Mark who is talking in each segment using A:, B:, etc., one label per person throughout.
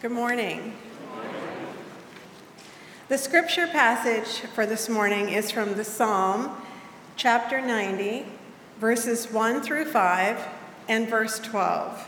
A: Good morning. The scripture passage for this morning is from the Psalm, chapter 90, verses 1 through 5, and verse 12.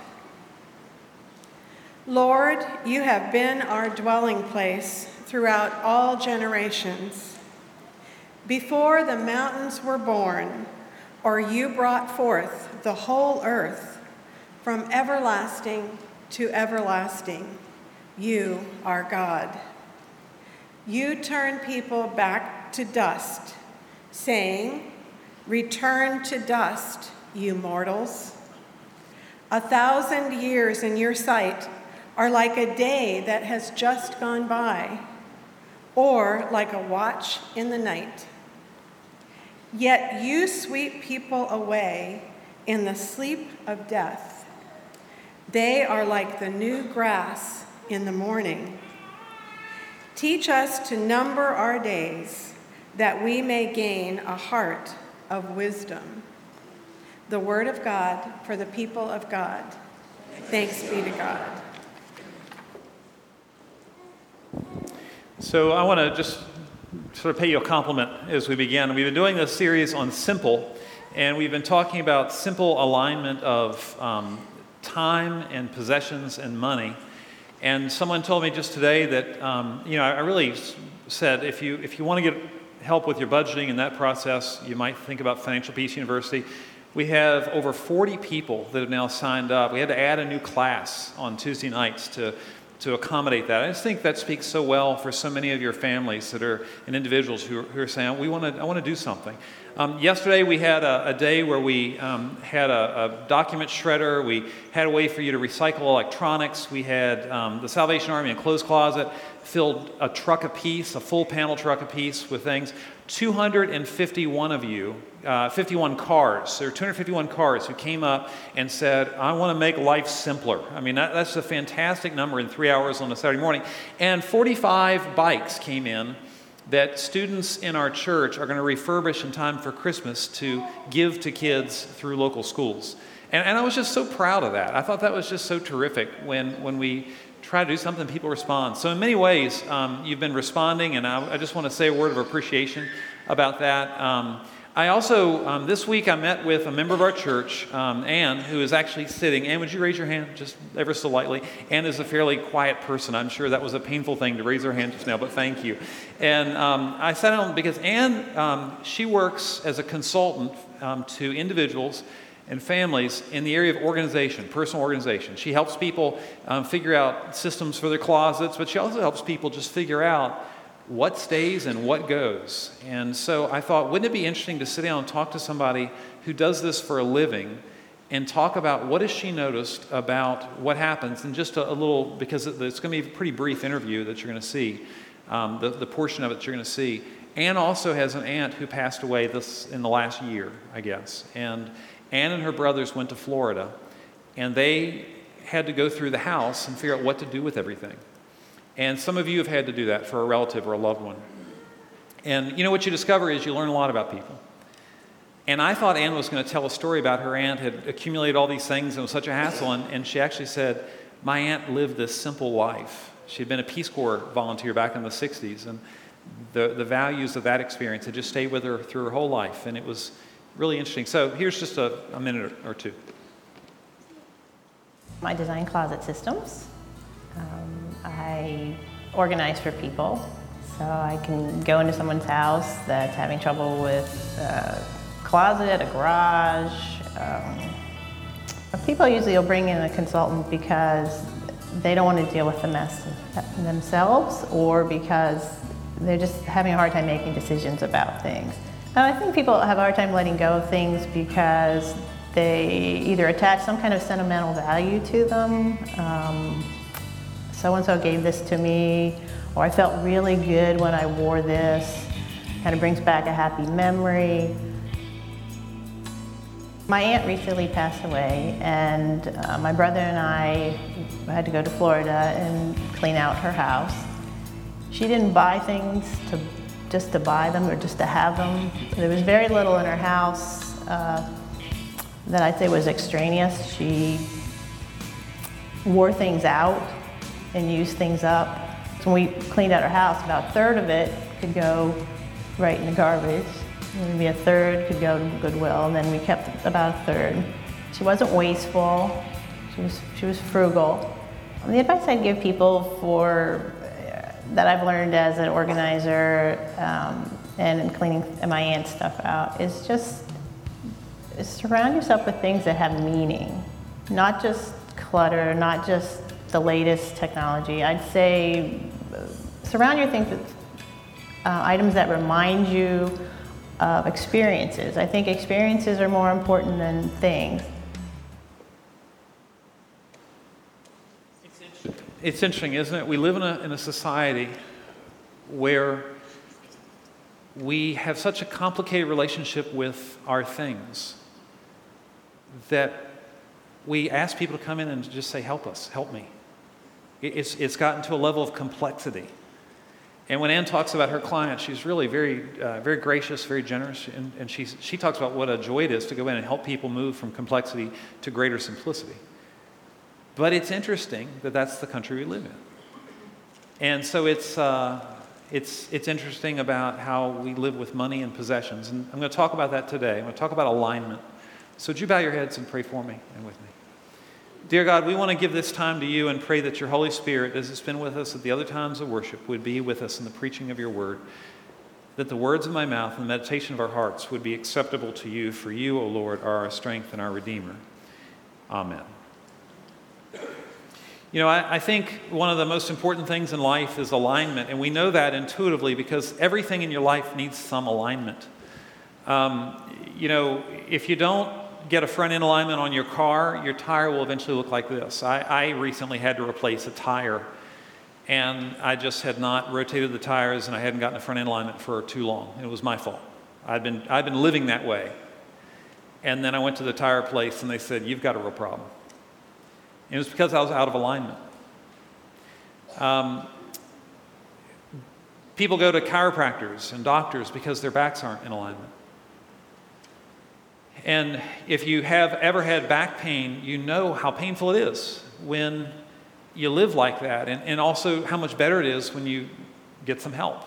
A: Lord, you have been our dwelling place throughout all generations. Before the mountains were born, or you brought forth the whole earth, from everlasting to everlasting, you are God. You turn people back to dust, saying, "Return to dust, you mortals." 1,000 years in your sight are like a day that has just gone by, or like a watch in the night. Yet you sweep people away in the sleep of death. They are like the new grass in the morning. Teach us to number our days, that we may gain a heart of wisdom. The word of God for the people of God. Thanks be to God.
B: So I want to just sort of pay you a compliment as we begin. We've been doing this series on simple, and we've been talking about simple alignment of time and possessions and money. And someone told me just today that, I really said if you want to get help with your budgeting in that process, you might think about Financial Peace University. We have over 40 people that have now signed up. We had to add a new class on Tuesday nights to accommodate that. I just think that speaks so well for so many of your families that are and individuals who are saying, I want to do something. Yesterday we had a day where we had a document shredder. We had a way for you to recycle electronics. We had the Salvation Army and Clothes Closet filled a truck apiece, a full panel truck apiece with things. 251 of you, 51 cars. There were 251 cars who came up and said, I want to make life simpler. I mean, that's a fantastic number in 3 hours on a Saturday morning. And 45 bikes came in that students in our church are going to refurbish in time for Christmas to give to kids through local schools. And I was just so proud of that. I thought that was just so terrific when we try to do something, people respond. So in many ways, you've been responding, and I just want to say a word of appreciation about that. I also, this week I met with a member of our church, Ann, who is actually sitting. Ann, would you raise your hand just ever so lightly? Ann is a fairly quiet person. I'm sure that was a painful thing to raise her hand just now, but thank you. And I sat down because Ann, she works as a consultant to individuals and families in the area of organization, personal organization. She helps people figure out systems for their closets, but she also helps people just figure out what stays and what goes. And so I thought, wouldn't it be interesting to sit down and talk to somebody who does this for a living and talk about what has she noticed about what happens, and just a little, because it's going to be a pretty brief interview that you're going to see, the portion of it you're going to see. Ann also has an aunt who passed away in the last year, I guess. And Ann and her brothers went to Florida, and they had to go through the house and figure out what to do with everything. And some of you have had to do that for a relative or a loved one. And what you discover is you learn a lot about people. And I thought Ann was going to tell a story about her aunt had accumulated all these things and it was such a hassle. And she actually said, my aunt lived this simple life. She had been a Peace Corps volunteer back in the 60s. And the values of that experience had just stayed with her through her whole life. And it was really interesting. So here's just a minute or two.
C: I design closet systems. I organize for people, so I can go into someone's house that's having trouble with a closet, a garage. People usually will bring in a consultant because they don't want to deal with the mess themselves, or because they're just having a hard time making decisions about things. And I think people have a hard time letting go of things because they either attach some kind of sentimental value to them. So-and-so gave this to me, or I felt really good when I wore this. Kind of brings back a happy memory. My aunt recently passed away, and my brother and I had to go to Florida and clean out her house. She didn't buy things just to buy them or just to have them. There was very little in her house that I'd say was extraneous. She wore things out and use things up. So when we cleaned out our house, about a third of it could go right in the garbage. Maybe a third could go to Goodwill, and then we kept about a third. She wasn't wasteful. She was frugal. The advice I'd give people that I've learned as an organizer and in cleaning my aunt's stuff out is just surround yourself with things that have meaning, not just clutter, not just the latest technology. I'd say surround your things with items that remind you of experiences. I think experiences are more important than things.
B: It's interesting, isn't it? We live in a society where we have such a complicated relationship with our things that we ask people to come in and just say, help us, help me. It's gotten to a level of complexity. And when Ann talks about her clients, she's really very, very gracious, very generous, and she talks about what a joy it is to go in and help people move from complexity to greater simplicity. But it's interesting that that's the country we live in. And so it's interesting about how we live with money and possessions. And I'm going to talk about that today. I'm going to talk about alignment. So would you bow your heads and pray for me and with me? Dear God, we want to give this time to you and pray that your Holy Spirit, as it's been with us at the other times of worship, would be with us in the preaching of your word, that the words of my mouth and the meditation of our hearts would be acceptable to you, for you, O Lord, are our strength and our Redeemer. Amen. You know, I think one of the most important things in life is alignment, and we know that intuitively because everything in your life needs some alignment. You know, if you don't get a front end alignment on your car, your tire will eventually look like this. I recently had to replace a tire, and I just had not rotated the tires, and I hadn't gotten a front end alignment for too long. It was my fault. I'd been living that way. And then I went to the tire place, and they said, "You've got a real problem." And it was because I was out of alignment. People go to chiropractors and doctors because their backs aren't in alignment. And if you have ever had back pain, you know how painful it is when you live like that, and also how much better it is when you get some help.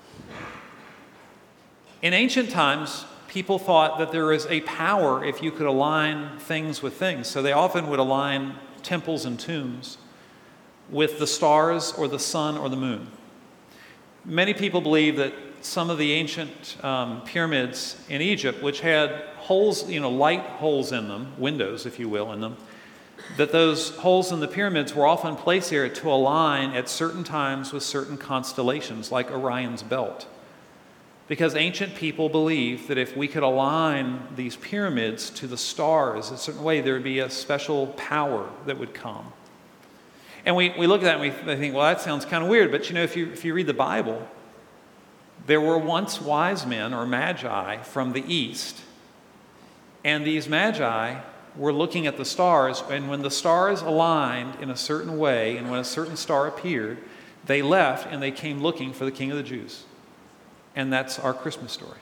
B: In ancient times, people thought that there was a power if you could align things with things. So they often would align temples and tombs with the stars or the sun or the moon. Many people believe that some of the ancient pyramids in Egypt, which had holes, light holes in them, windows, if you will, in them, that those holes in the pyramids were often placed there to align at certain times with certain constellations, like Orion's belt. Because ancient people believed that if we could align these pyramids to the stars a certain way, there would be a special power that would come. And we look at that and we think, well, that sounds kind of weird. But if you read the Bible, there were once wise men or magi from the east. And these magi were looking at the stars. And when the stars aligned in a certain way, and when a certain star appeared, they left and they came looking for the King of the Jews. And that's our Christmas story.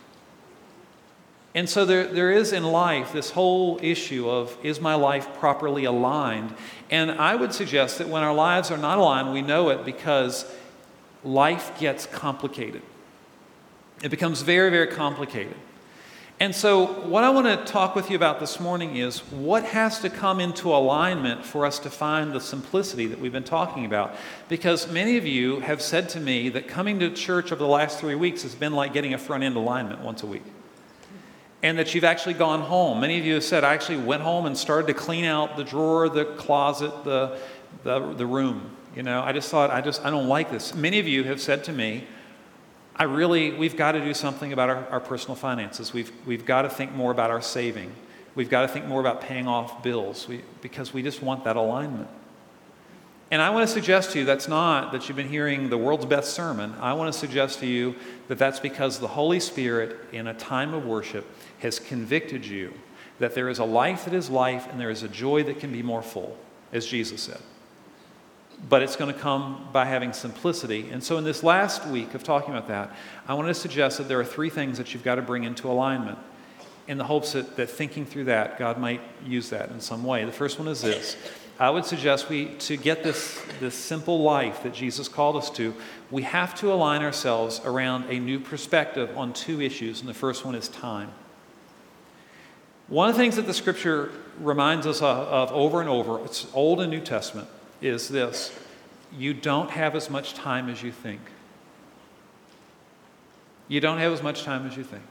B: And so there is in life this whole issue of, is my life properly aligned? And I would suggest that when our lives are not aligned, we know it because life gets complicated. It becomes very, very complicated. And so what I want to talk with you about this morning is what has to come into alignment for us to find the simplicity that we've been talking about. Because many of you have said to me that coming to church over the last 3 weeks has been like getting a front end alignment once a week. And that you've actually gone home. Many of you have said, I actually went home and started to clean out the drawer, the closet, the room. I just thought, I don't like this. Many of you have said to me, we've got to do something about our personal finances. We've got to think more about our saving. We've got to think more about paying off bills because we just want that alignment. And I want to suggest to you that's not that you've been hearing the world's best sermon. I want to suggest to you that that's because the Holy Spirit in a time of worship has convicted you that there is a life that is life and there is a joy that can be more full, as Jesus said. But it's going to come by having simplicity. And so in this last week of talking about that, I want to suggest that there are 3 things that you've got to bring into alignment in the hopes that thinking through that, God might use that in some way. The first one is this. I would suggest to get this simple life that Jesus called us to, we have to align ourselves around a new perspective on two issues, and the first one is time. One of the things that the Scripture reminds us of over and over, it's Old and New Testament, is this: you don't have as much time as you think. You don't have as much time as you think.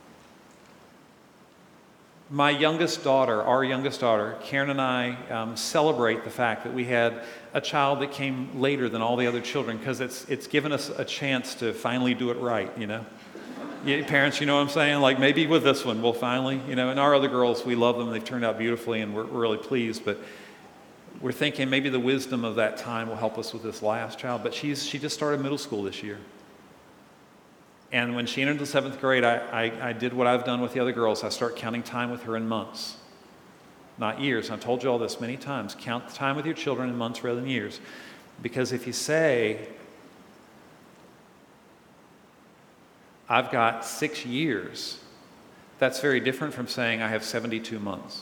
B: My youngest daughter, our youngest daughter, Karen and I celebrate the fact that we had a child that came later than all the other children, because it's given us a chance to finally do it right, you know. Yeah, parents, you know what I'm saying? Like, maybe with this one, we'll finally, you know, and our other girls, we love them. They've turned out beautifully, and we're really pleased. But we're thinking maybe the wisdom of that time will help us with this last child. But she just started middle school this year. And when she entered the 7th grade, I did what I've done with the other girls. I start counting time with her in months, not years. I've told you all this many times. Count time with your children in months rather than years. Because if you say, I've got 6 years, that's very different from saying I have 72 months.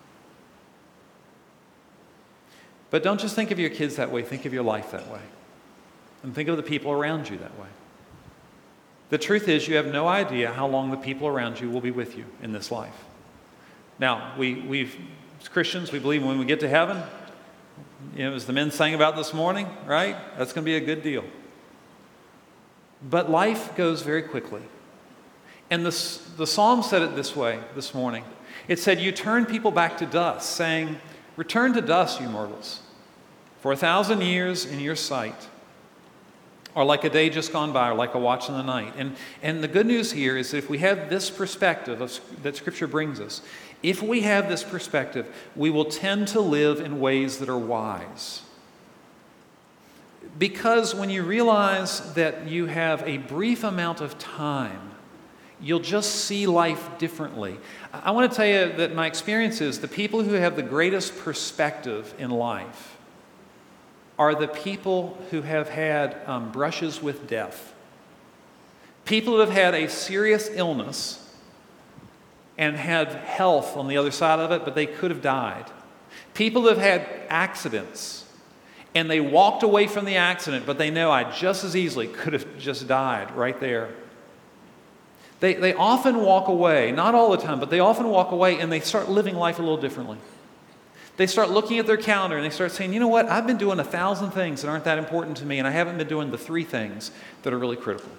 B: But don't just think of your kids that way. Think of your life that way. And think of the people around you that way. The truth is, you have no idea how long the people around you will be with you in this life. Now, as Christians, we believe when we get to heaven, you know, as the men sang about this morning, right? That's going to be a good deal. But life goes very quickly. And the psalm said it this way this morning. It said, you turn people back to dust, saying, return to dust, you mortals, for 1,000 years in your sight are like a day just gone by, or like a watch in the night. And the good news here is that if we have this perspective that Scripture brings us, if we have this perspective, we will tend to live in ways that are wise. Because when you realize that you have a brief amount of time, you'll just see life differently. I want to tell you that my experience is the people who have the greatest perspective in life are the people who have had brushes with death. People who have had a serious illness and had health on the other side of it, but they could have died. People who have had accidents and they walked away from the accident, but they know I just as easily could have just died right there. They often walk away, not all the time, but they often walk away and they start living life a little differently. They start looking at their calendar and they start saying, you know what, I've been doing 1,000 things that aren't that important to me, and I haven't been doing the 3 things that are really critical.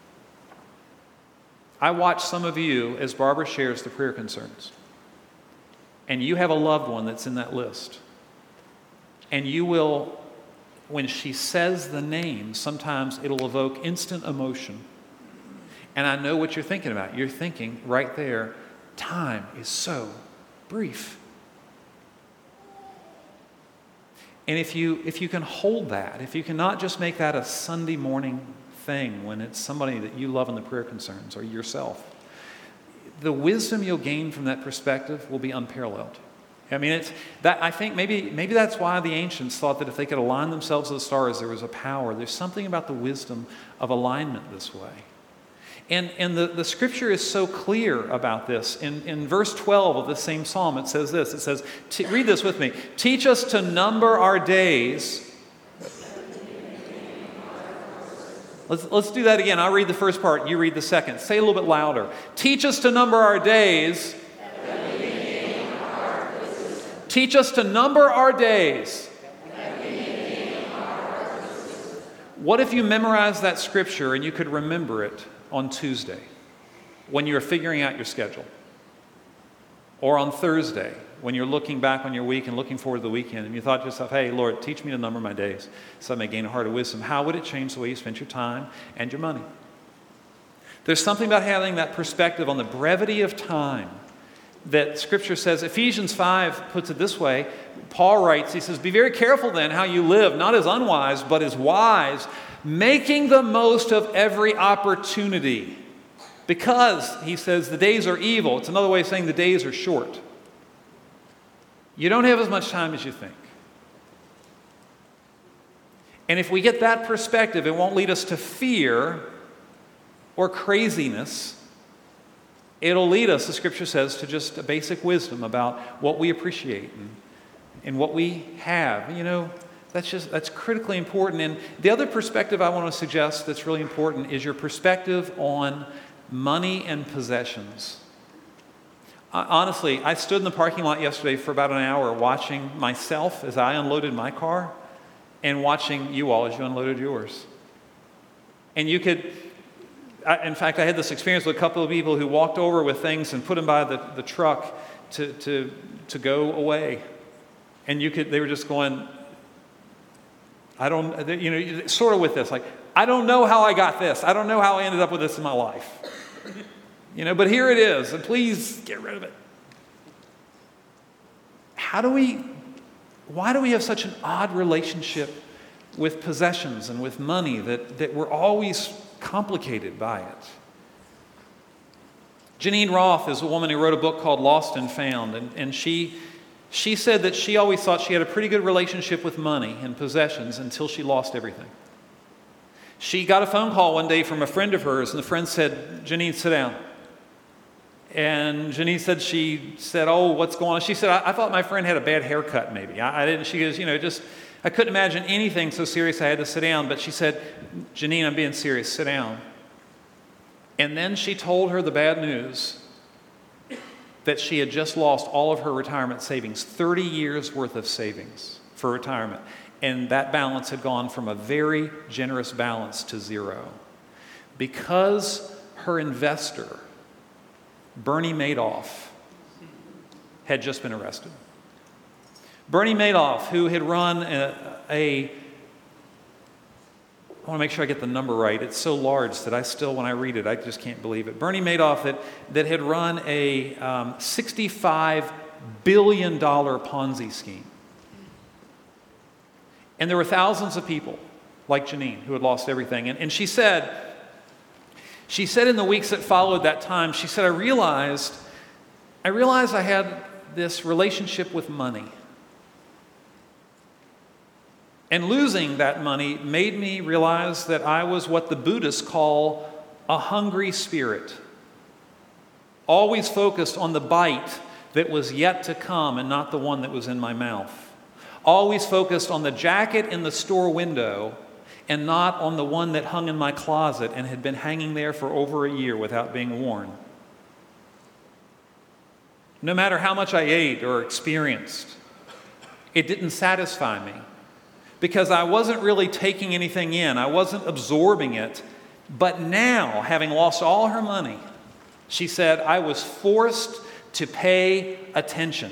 B: I watch some of you as Barbara shares the prayer concerns, and you have a loved one that's in that list. And you will, when she says the name, sometimes it'll evoke instant emotion. And I know what you're thinking about. You're thinking right there, time is so brief. And if you can hold that, if you can not just make that a Sunday morning thing when it's somebody that you love in the prayer concerns or yourself, the wisdom you'll gain from that perspective will be unparalleled. I mean, it's that I think maybe that's why the ancients thought that if they could align themselves to the stars, there was a power. There's something about the wisdom of alignment this way. And the Scripture is so clear about this. In verse 12 of the same psalm, it says this. It says, read this with me. Teach us to number our days. Let's do that again. I'll read the first part. You read the second. Say a little bit louder. Teach us to number our days. Teach us to number our days. What if you memorized that Scripture and you could remember it on Tuesday when you're figuring out your schedule? Or on Thursday when you're looking back on your week and looking forward to the weekend and you thought to yourself, hey, Lord, teach me to number my days so I may gain a heart of wisdom. How would it change the way you spent your time and your money? There's something about having that perspective on the brevity of time that Scripture says. Ephesians 5 puts it this way. Paul writes, he says, be very careful then how you live, not as unwise, but as wise, making the most of every opportunity. Because, he says, the days are evil. It's another way of saying the days are short. You don't have as much time as you think. And if we get that perspective, it won't lead us to fear or craziness. It'll lead us, the Scripture says, to just a basic wisdom about what we appreciate and in what we have. That's critically important. And the other perspective I want to suggest that's really important is your perspective on money and possessions. Honestly, I stood in the parking lot yesterday for about an hour watching myself as I unloaded my car and watching you all as you unloaded yours. And in fact, I had this experience with a couple of people who walked over with things and put them by the truck to go away. And they were just going, sort of with this, like, I don't know how I got this. I don't know how I ended up with this in my life. But here it is, and please get rid of it. Why do we have such an odd relationship with possessions and with money that we're always complicated by it? Janine Roth is a woman who wrote a book called Lost and Found, and she said that she always thought she had a pretty good relationship with money and possessions until she lost everything. She got a phone call one day from a friend of hers, and the friend said, "Janine, sit down." And Janine said, she said, "Oh, what's going on?" She said, I thought my friend had a bad haircut maybe. I didn't. She goes, I couldn't imagine anything so serious I had to sit down. But she said, "Janine, I'm being serious, sit down." And then she told her the bad news that she had just lost all of her retirement savings, 30 years worth of savings for retirement. And that balance had gone from a very generous balance to zero. Because her investor, Bernie Madoff, had just been arrested. Bernie Madoff, who had run I want to make sure I get the number right. It's so large that I still, when I read it, I just can't believe it. Bernie Madoff that had run a $65 billion Ponzi scheme. And there were thousands of people like Janine who had lost everything. And she said in the weeks that followed that time, she said, I realized I had this relationship with money. And losing that money made me realize that I was what the Buddhists call a hungry spirit, always focused on the bite that was yet to come and not the one that was in my mouth. Always focused on the jacket in the store window and not on the one that hung in my closet and had been hanging there for over a year without being worn. No matter how much I ate or experienced, it didn't satisfy me because I wasn't really taking anything in. I wasn't absorbing it. But now, having lost all her money, she said, I was forced to pay attention.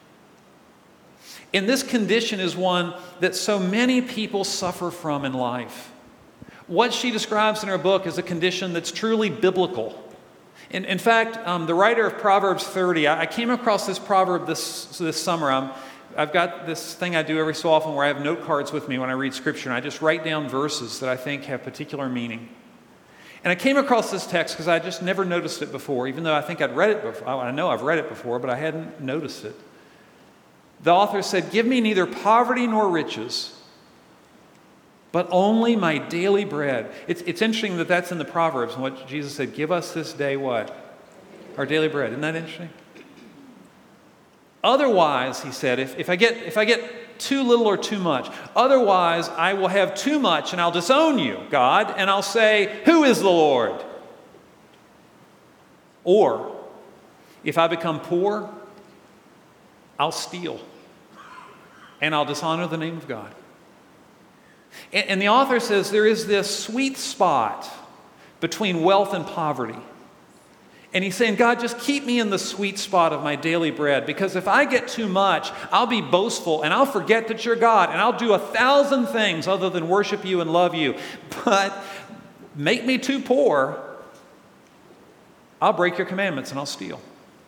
B: And this condition is one that so many people suffer from in life. What she describes in her book is a condition that's truly biblical. In fact, the writer of Proverbs 30, I came across this proverb this summer. I've got this thing I do every so often where I have note cards with me when I read Scripture, and I just write down verses that I think have particular meaning. And I came across this text because I just never noticed it before, even though I think I'd read it before. I know I've read it before, but I hadn't noticed it. The author said, give me neither poverty nor riches, but only my daily bread. It's interesting that that's in the Proverbs, and what Jesus said, give us this day what? Our daily bread. Isn't that interesting? Otherwise, he said, if I get too little or too much, otherwise I will have too much and I'll disown you, God, and I'll say, who is the Lord? Or, if I become poor, I'll steal, and I'll dishonor the name of God. And the author says there is this sweet spot between wealth and poverty. And he's saying, God, just keep me in the sweet spot of my daily bread, because if I get too much, I'll be boastful, and I'll forget that you're God, and I'll do 1,000 things other than worship you and love you. But make me too poor, I'll break your commandments and I'll steal.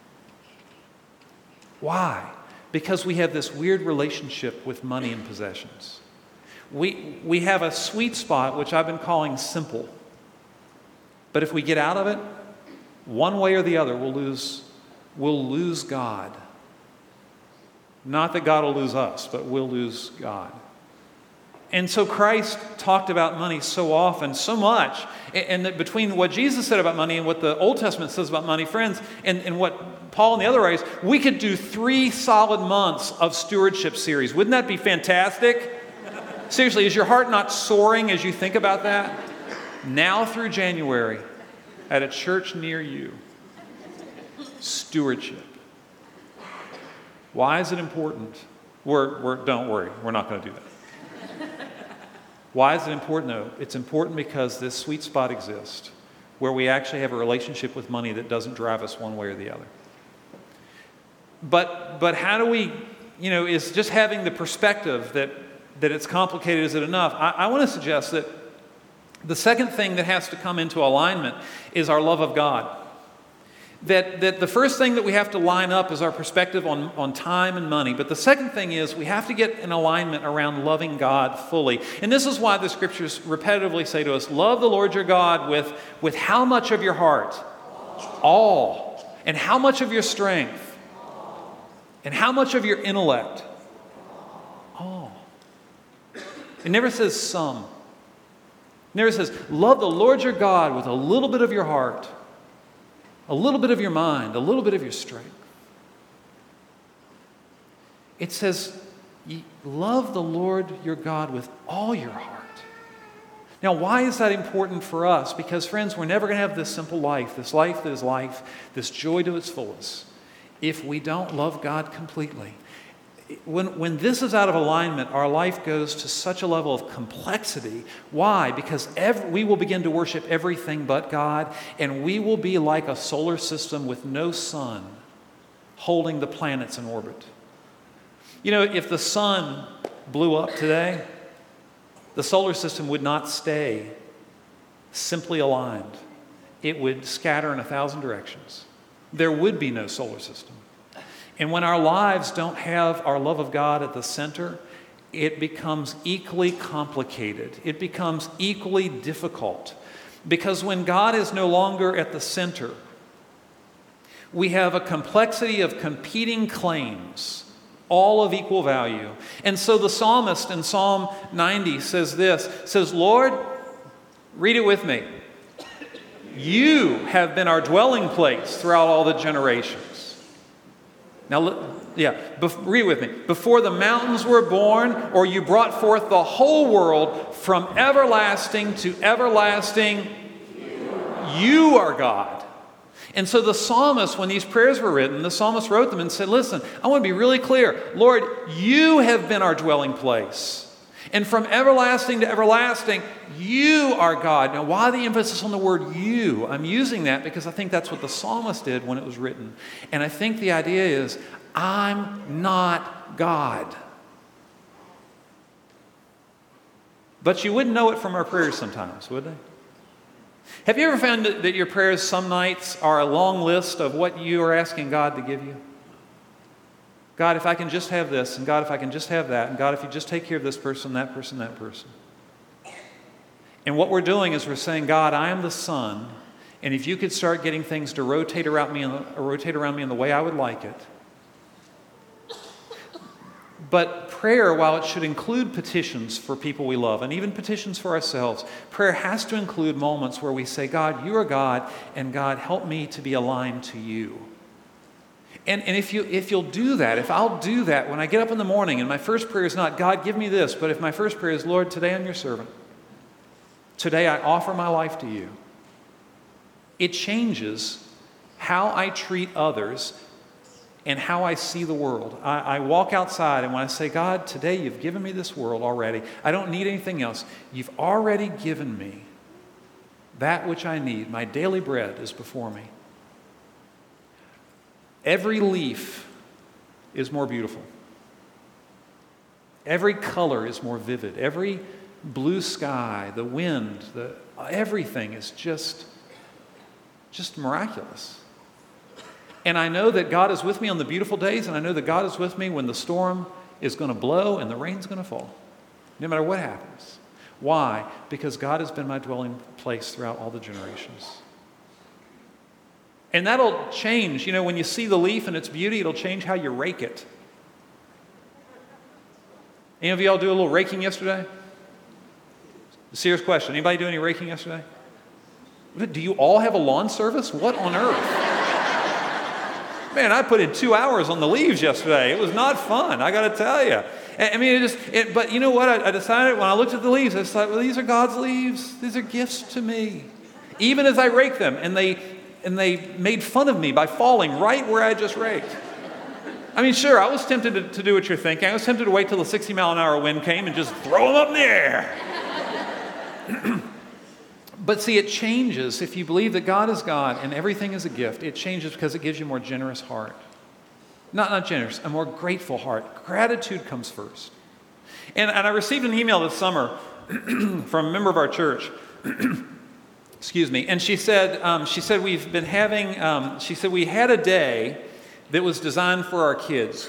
B: Why? Because we have this weird relationship with money and possessions. We have a sweet spot, which I've been calling simple. But if we get out of it, one way or the other, we'll lose God. Not that God will lose us, but we'll lose God. And so Christ talked about money so often, so much And that between what Jesus said about money and what the Old Testament says about money, friends, and what Paul and the other writers, we could do 3 solid months of stewardship series. Wouldn't that be fantastic? Seriously, is your heart not soaring as you think about that? Now through January, at a church near you, stewardship. Why is it important? Don't worry, we're not going to do that. Why is it important, though? It's important because this sweet spot exists where we actually have a relationship with money that doesn't drive us one way or the other. But how do we, is just having the perspective that it's complicated, is it enough? I want to suggest that the second thing that has to come into alignment is our love of God. That the first thing that we have to line up is our perspective on time and money. But the second thing is we have to get an alignment around loving God fully. And this is why the scriptures repetitively say to us, love the Lord your God with how much of your heart? All. And how much of your strength? And how much of your intellect? All. It never says some. It never says, love the Lord your God with a little bit of your heart, a little bit of your mind, a little bit of your strength. It says, love the Lord your God with all your heart. Now, why is that important for us? Because, friends, we're never going to have this simple life, this life that is life, this joy to its fullest, if we don't love God completely. When this is out of alignment, our life goes to such a level of complexity. Why? Because we will begin to worship everything but God, and we will be like a solar system with no sun holding the planets in orbit. If the sun blew up today, the solar system would not stay simply aligned. It would scatter in 1,000 directions. There would be no solar system. And when our lives don't have our love of God at the center, it becomes equally complicated. It becomes equally difficult. Because when God is no longer at the center, we have a complexity of competing claims, all of equal value. And so the psalmist in Psalm 90 says, Lord, read it with me. You have been our dwelling place throughout all the generations. Now, read with me. Before the mountains were born, or you brought forth the whole world, from everlasting to everlasting, you are God. And so the psalmist, when these prayers were written, the psalmist wrote them and said, listen, I want to be really clear. Lord, you have been our dwelling place. And from everlasting to everlasting, you are God. Now, why the emphasis on the word you? I'm using that because I think that's what the psalmist did when it was written. And I think the idea is, I'm not God. But you wouldn't know it from our prayers sometimes, would they? Have you ever found that your prayers some nights are a long list of what you are asking God to give you? God, if I can just have this, and God, if I can just have that, and God, if you just take care of this person, that person, that person. And what we're doing is we're saying, God, I am the sun, and if you could start getting things to rotate around me in the way I would like it. But prayer, while it should include petitions for people we love, and even petitions for ourselves, prayer has to include moments where we say, God, you are God, and God, help me to be aligned to you. And if you'll do that, if I'll do that when I get up in the morning and my first prayer is not, God, give me this, but if my first prayer is, Lord, today I'm your servant. Today I offer my life to you. It changes how I treat others and how I see the world. I walk outside, and when I say, God, today you've given me this world already. I don't need anything else. You've already given me that which I need. My daily bread is before me. Every leaf is more beautiful. Every color is more vivid. Every blue sky, the wind, everything is just miraculous. And I know that God is with me on the beautiful days, and I know that God is with me when the storm is going to blow and the rain's going to fall, no matter what happens. Why? Because God has been my dwelling place throughout all the generations. And that'll change. When you see the leaf and its beauty, it'll change how you rake it. Any of y'all do a little raking yesterday? A serious question. Anybody do any raking yesterday? Do you all have a lawn service? What on earth? Man, I put in 2 hours on the leaves yesterday. It was not fun, I got to tell you. I mean, but you know what? I decided when I looked at the leaves, I thought, well, these are God's leaves. These are gifts to me. Even as I raked them, and they made fun of me by falling right where I just raked. I mean, sure, I was tempted to do what you're thinking. I was tempted to wait till the 60-mile-an-hour wind came and just throw them up in the air. But see, it changes if you believe that God is God and everything is a gift. It changes because it gives you a more generous heart. Not generous, a more grateful heart. Gratitude comes first. And I received an email this summer from a member of our church. Excuse me. And she said we've been having. She said we had a day that was designed for our kids.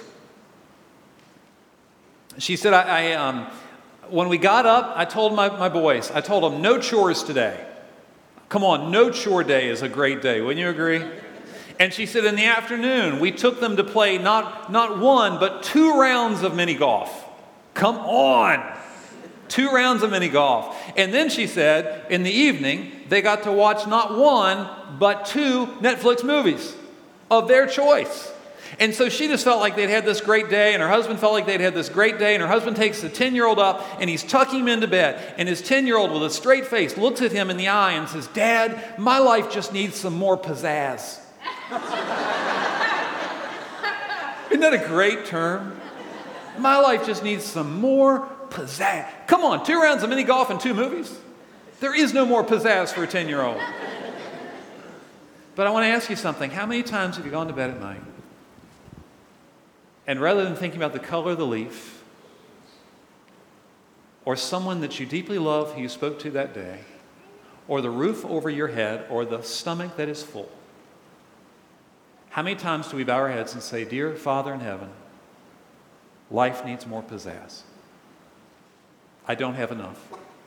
B: She said when we got up, I told my boys, I told them, no chores today. Come on, no chore day is a great day. Wouldn't you agree? And she said in the afternoon, we took them to play not one, but 2 rounds of mini golf. Come on! 2 rounds of mini golf. And then she said, in the evening, they got to watch not 1, but 2 Netflix movies of their choice. And so she just felt like they'd had this great day, and her husband felt like they'd had this great day, and her husband takes the 10-year-old up, and he's tucking him into bed, and his 10-year-old with a straight face looks at him in the eye and says, Dad, my life just needs some more pizzazz. Isn't that a great term? My life just needs some more pizzazz. Come on, 2 rounds of mini golf and 2 movies? There is no more pizzazz for a 10-year-old. But I want to ask you something. How many times have you gone to bed at night? And rather than thinking about the color of the leaf, or someone that you deeply love who you spoke to that day, or the roof over your head, or the stomach that is full, how many times do we bow our heads and say, Dear Father in heaven, life needs more pizzazz. I don't have enough.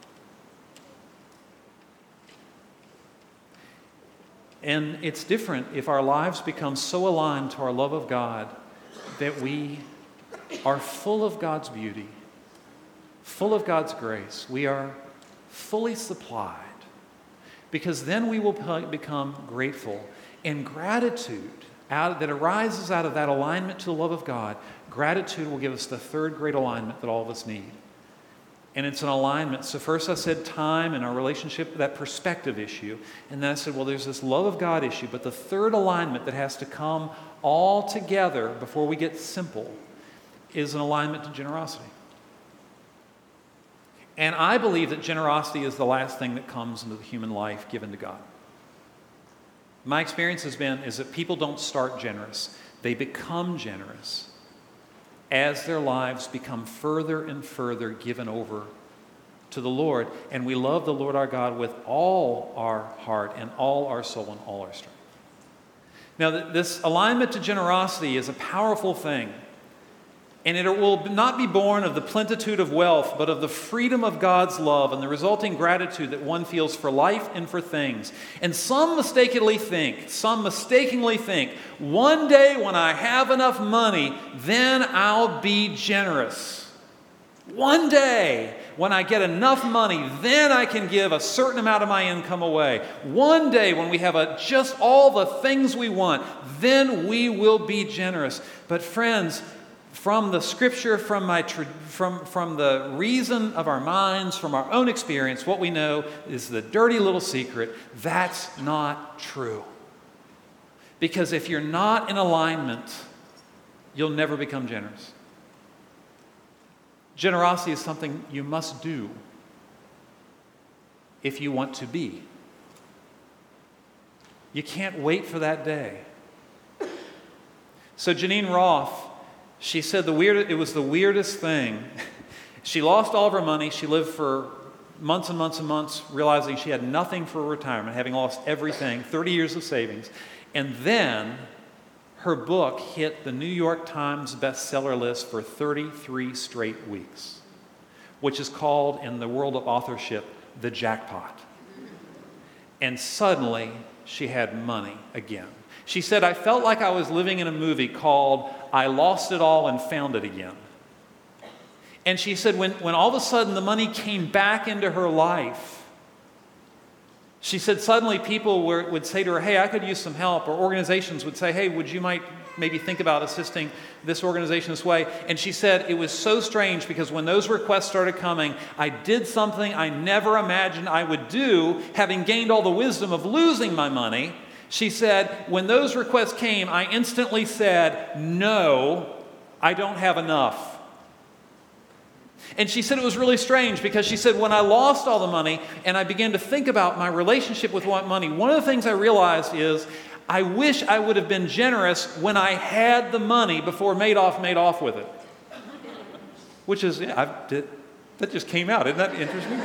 B: And it's different if our lives become so aligned to our love of God that we are full of God's beauty, full of God's grace. We are fully supplied, because then we will become grateful. And gratitude that arises out of that alignment to the love of God, gratitude will give us the third great alignment that all of us need. And it's an alignment. So first I said time and our relationship, that perspective issue. And then I said, well, there's this love of God issue. But the third alignment that has to come all together before we get simple is an alignment to generosity. And I believe that generosity is the last thing that comes into the human life given to God. My experience is that people don't start generous. They become generous as their lives become further and further given over to the Lord. And we love the Lord our God with all our heart and all our soul and all our strength. Now, this alignment to generosity is a powerful thing. And it will not be born of the plenitude of wealth, but of the freedom of God's love and the resulting gratitude that one feels for life and for things. And some mistakenly think, one day when I have enough money, then I'll be generous. One day when I get enough money, then I can give a certain amount of my income away. One day when we have just all the things we want, then we will be generous. But friends, from the scripture, from the reason of our minds, from our own experience, what we know is the dirty little secret. That's not true. Because if you're not in alignment, you'll never become generous. Generosity is something you must do if you want to be. You can't wait for that day. So Janine Roth, she said it was the weirdest thing. She lost all of her money. She lived for months and months and months, realizing she had nothing for retirement, having lost everything, 30 years of savings. And then her book hit the New York Times bestseller list for 33 straight weeks, which is called, in the world of authorship, the jackpot. And suddenly, she had money again. She said, I felt like I was living in a movie called I Lost It All and Found It Again. And she said when all of a sudden the money came back into her life, She said suddenly people would say to her, hey, I could use some help, or organizations would say, hey, would you might maybe think about assisting this organization this way? And she said it was so strange because when those requests started coming, I did something I never imagined I would do, having gained all the wisdom of losing my money. She said, when those requests came, I instantly said, no, I don't have enough. And she said it was really strange because she said, when I lost all the money and I began to think about my relationship with money, one of the things I realized is I wish I would have been generous when I had the money before Madoff made off with it. Which is, that just came out. Isn't that interesting?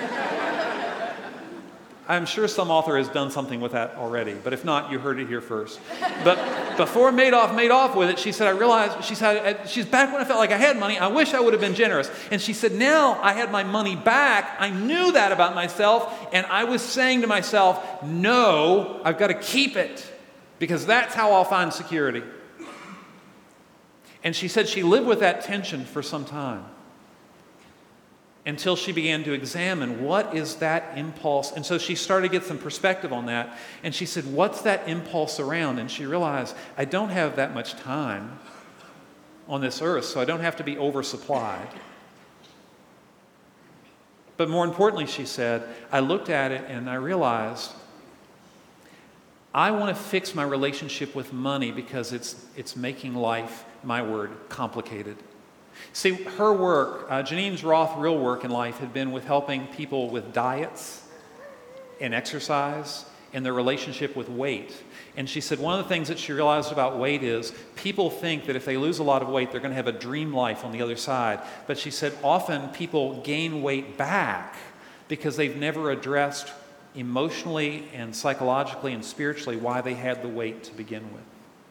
B: I'm sure some author has done something with that already, but if not, you heard it here first. But before Madoff made off with it, she said, I realized, she's back when I felt like I had money, I wish I would have been generous. And she said, now I had my money back, I knew that about myself, and I was saying to myself, no, I've got to keep it, because that's how I'll find security. And she said she lived with that tension for some time, until she began to examine what is that impulse. And so she started to get some perspective on that. And she said, what's that impulse around? And she realized, I don't have that much time on this earth, so I don't have to be oversupplied. But more importantly, she said, I looked at it and I realized I want to fix my relationship with money because it's making life, my word, complicated. See, her work, Janine's Roth real work in life had been with helping people with diets and exercise and their relationship with weight. And she said one of the things that she realized about weight is people think that if they lose a lot of weight, they're going to have a dream life on the other side. But she said often people gain weight back because they've never addressed emotionally and psychologically and spiritually why they had the weight to begin with.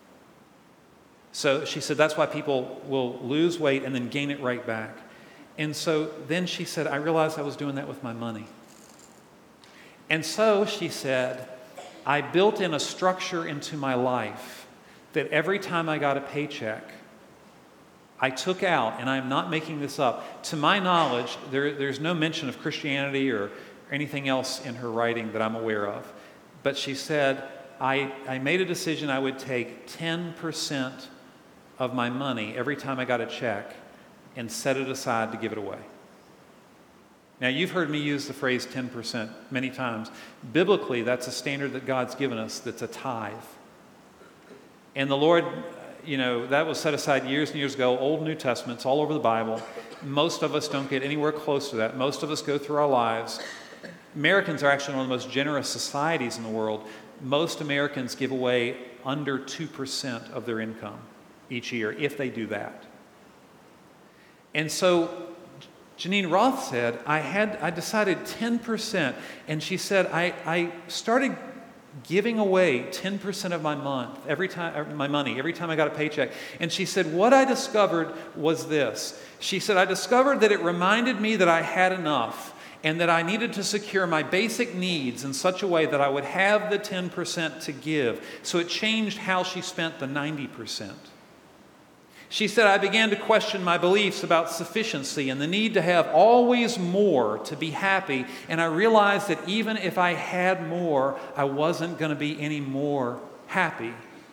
B: So she said that's why people will lose weight and then gain it right back. And so then she said, I realized I was doing that with my money. And so she said, I built in a structure into my life that every time I got a paycheck, I took out, and I'm not making this up, to my knowledge, there's no mention of Christianity or anything else in her writing that I'm aware of. But she said, I made a decision I would take 10% of my money every time I got a check and set it aside to give it away. Now, you've heard me use the phrase 10% many times. Biblically, that's a standard that God's given us that's a tithe. And the Lord, that was set aside years and years ago, Old and New Testaments, all over the Bible. Most of us don't get anywhere close to that. Most of us go through our lives. Americans are actually one of the most generous societies in the world. Most Americans give away under 2% of their income each year, if they do that. And so Janine Roth said, I decided 10%, and she said, I started giving away 10% of my money every time I got a paycheck. And she said, what I discovered was this. She said, I discovered that it reminded me that I had enough and that I needed to secure my basic needs in such a way that I would have the 10% to give. So it changed how she spent the 90%. She said, I began to question my beliefs about sufficiency and the need to have always more to be happy, and I realized that even if I had more, I wasn't going to be any more happy.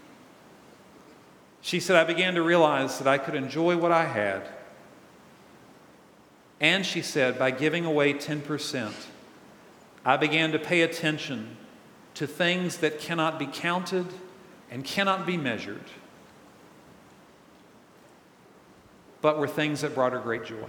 B: She said, I began to realize that I could enjoy what I had. And she said, by giving away 10%, I began to pay attention to things that cannot be counted and cannot be measured, but were things that brought her great joy.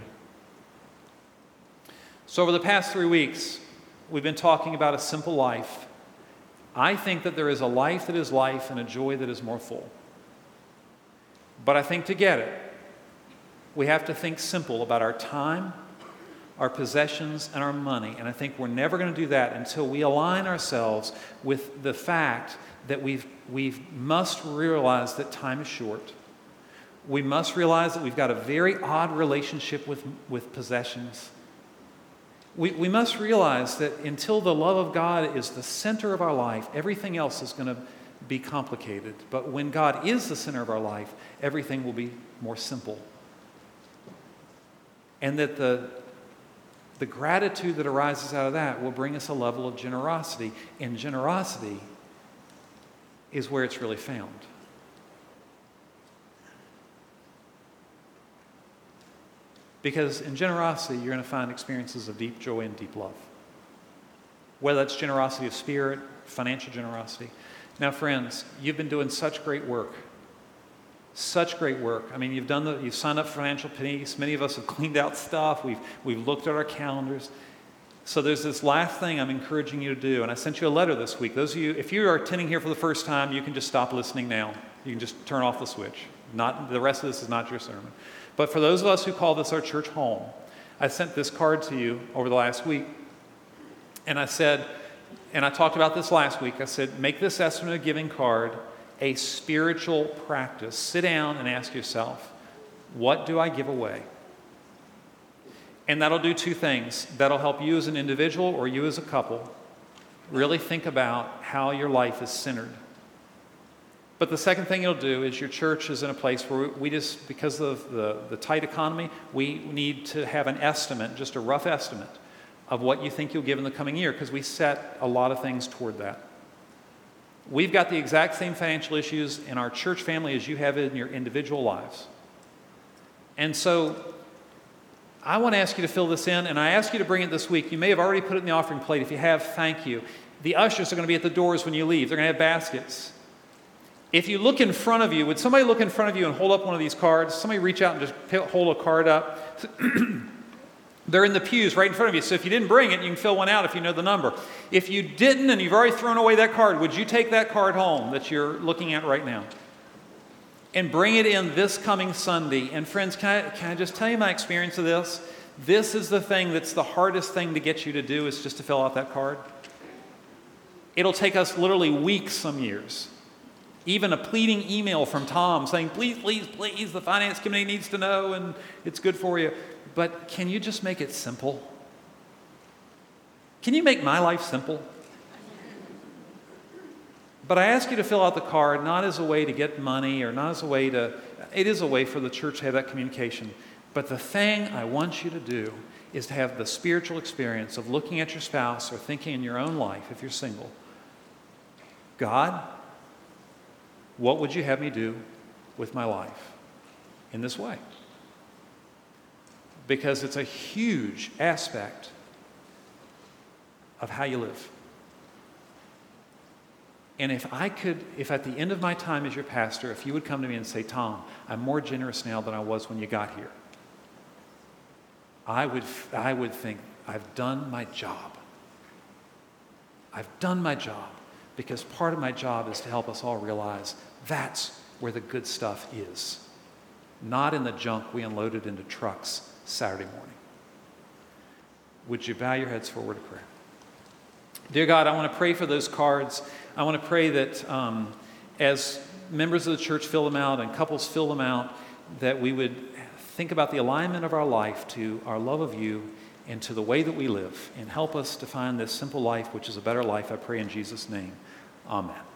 B: So over the past 3 weeks, we've been talking about a simple life. I think that there is a life that is life and a joy that is more full. But I think to get it, we have to think simple about our time, our possessions, and our money. And I think we're never going to do that until we align ourselves with the fact that we must realize that time is short. We must realize that we've got a very odd relationship with possessions. We must realize that until the love of God is the center of our life, everything else is going to be complicated. But when God is the center of our life, everything will be more simple. And that the the gratitude that arises out of that will bring us a level of generosity. And generosity is where it's really found. Because in generosity, you're going to find experiences of deep joy and deep love. Whether that's generosity of spirit, financial generosity. Now, friends, you've been doing such great work. Such great work. I mean, you've signed up for Financial Peace. Many of us have cleaned out stuff. We've looked at our calendars. So there's this last thing I'm encouraging you to do. And I sent you a letter this week. Those of you, if you are attending here for the first time, you can just stop listening now. You can just turn off the switch. The rest of this is not your sermon. But for those of us who call this our church home, I sent this card to you over the last week. And I said, and I talked about this last week, I said, make this estimate of giving card a spiritual practice. Sit down and ask yourself, what do I give away? And that'll do two things. That'll help you as an individual or you as a couple really think about how your life is centered. But the second thing it'll do is your church is in a place where we just, because of the tight economy, we need to have an estimate, just a rough estimate, of what you think you'll give in the coming year, because we set a lot of things toward that. We've got the exact same financial issues in our church family as you have in your individual lives. And so I want to ask you to fill this in, and I ask you to bring it this week. You may have already put it in the offering plate. If you have, thank you. The ushers are going to be at the doors when you leave. They're going to have baskets. If you look in front of you, would somebody look in front of you and hold up one of these cards? Somebody reach out and just hold a card up. They're in the pews right in front of you. So if you didn't bring it, you can fill one out if you know the number. If you didn't and you've already thrown away that card, would you take that card home that you're looking at right now and bring it in this coming Sunday? And friends, can I just tell you my experience of this? This is the thing that's the hardest thing to get you to do, is just to fill out that card. It'll take us literally weeks some years. Even a pleading email from Tom saying, please, please, please, the finance committee needs to know and it's good for you. But can you just make it simple? Can you make my life simple? But I ask you to fill out the card not as a way to get money or not as a way to, it is a way for the church to have that communication. But the thing I want you to do is to have the spiritual experience of looking at your spouse or thinking in your own life, if you're single, God, what would you have me do with my life in this way? Because it's a huge aspect of how you live. And if at the end of my time as your pastor, if you would come to me and say, Tom, I'm more generous now than I was when you got here, I would think, I've done my job. I've done my job, because part of my job is to help us all realize that's where the good stuff is, not in the junk we unloaded into trucks Saturday morning. Would you bow your heads for a word of prayer? Dear God, I want to pray for those cards. I want to pray that as members of the church fill them out and couples fill them out, that we would think about the alignment of our life to our love of you and to the way that we live, and help us to find this simple life, which is a better life. I pray in Jesus' name. Amen.